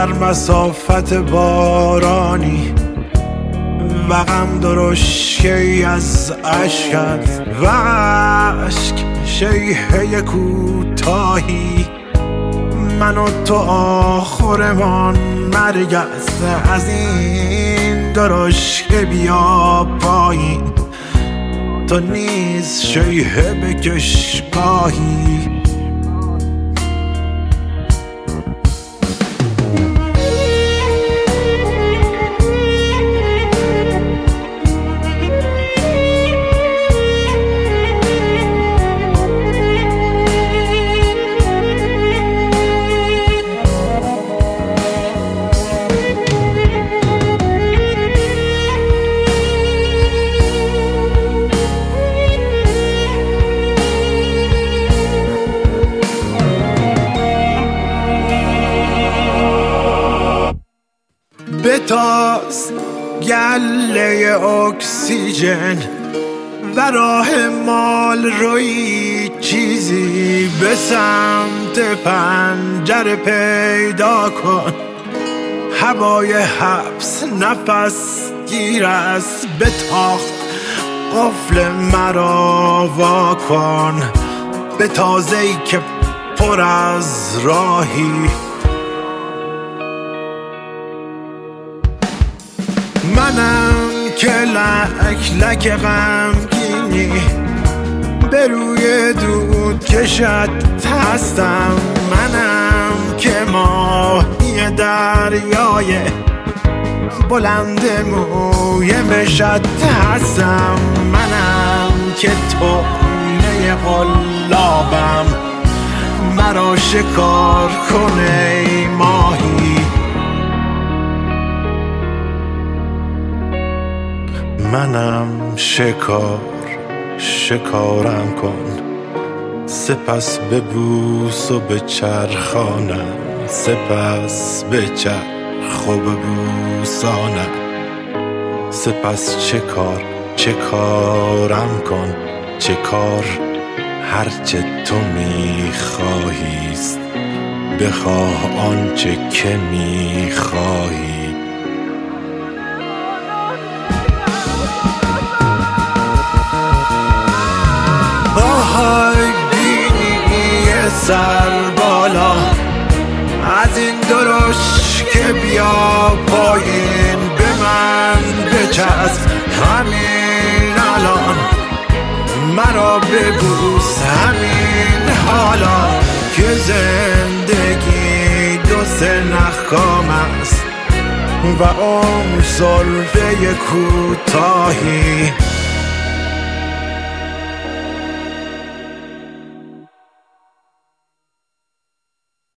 در مسافت بارانی و غم درشکی از عشقت و عشق شیهه کوتاهی، من و تو آخرمان مرگ است. از این درشکه بیا پایین، تو نیز شیهه بکش گاهی. بتاز گله اکسیژن و راه مال روی چیزی به سمت پنجره پیدا کن. هوای حبس نفس گیر است، به تاخت قفل مرا وا کن. به تازه‌ای که پر از راهی، منم که لک لک غمگینی به روی دود کشت هستم. منم که ماهی دریای بلند موی مشت هستم. منم که طعمه قلابم، مرا شکار کنه ای ماهی. منم شکارم کن، سپس ببوس و بچرخانم، سپس بچرخ و ببوسانم. سپس چه کارم کن، چه کار هرچه تو میخواهیست، بخواه آنچه که میخواهی. آهای بینی سر بالا، از این درشکه بیا پایین. به من بچسب همین الان، مرا ببوس همین حالا، که زندگی دو سه نخکام است و عمر سلفه کوتاهی.